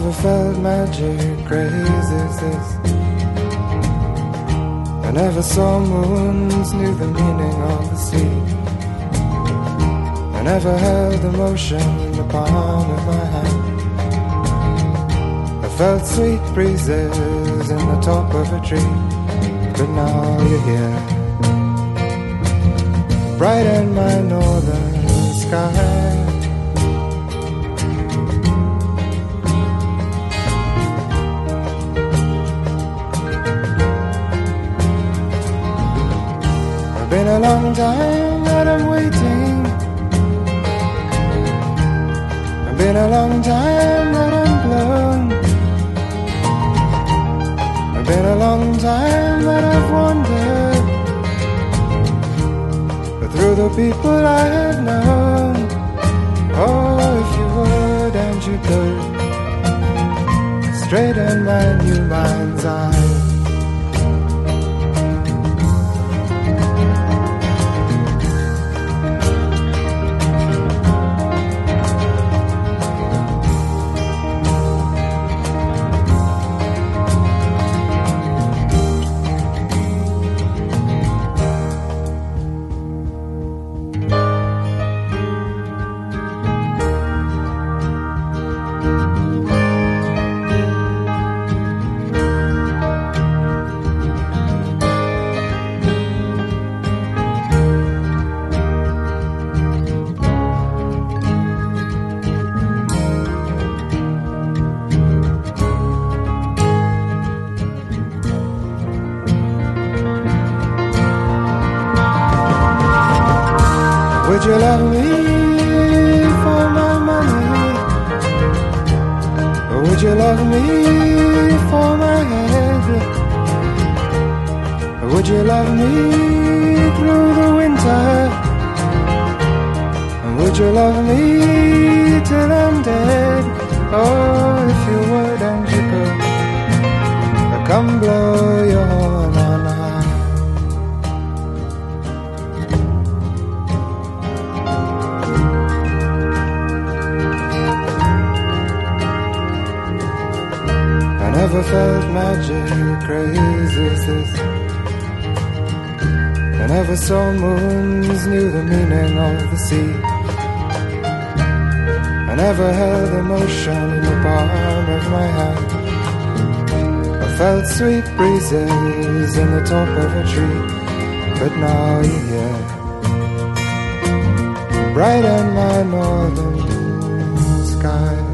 never felt magic crazy as this. I never saw moons, knew the meaning of the sea. I never held emotion in the palm of my hand. I felt sweet breezes in the top of a tree. But now you're here, bright in my northern sky. It's been a long time that I'm waiting. It's been a long time that I'm blown. It's been a long time that I've wandered, but through the people I have known. Oh, if you would and you could, straighten my new mind's eye. Would you love me for my money? Or would you love me for my head? Or would you love me through the winter? And would you love me till I'm dead? Oh, if you would and you could, I'd come blow your horn on high. I never felt magic crazy as this. I never saw moons, knew the meaning of the sea. I never held emotion in the palm of my hand. I felt sweet breezes in the top of a tree. But now you're here, bright in my northern sky.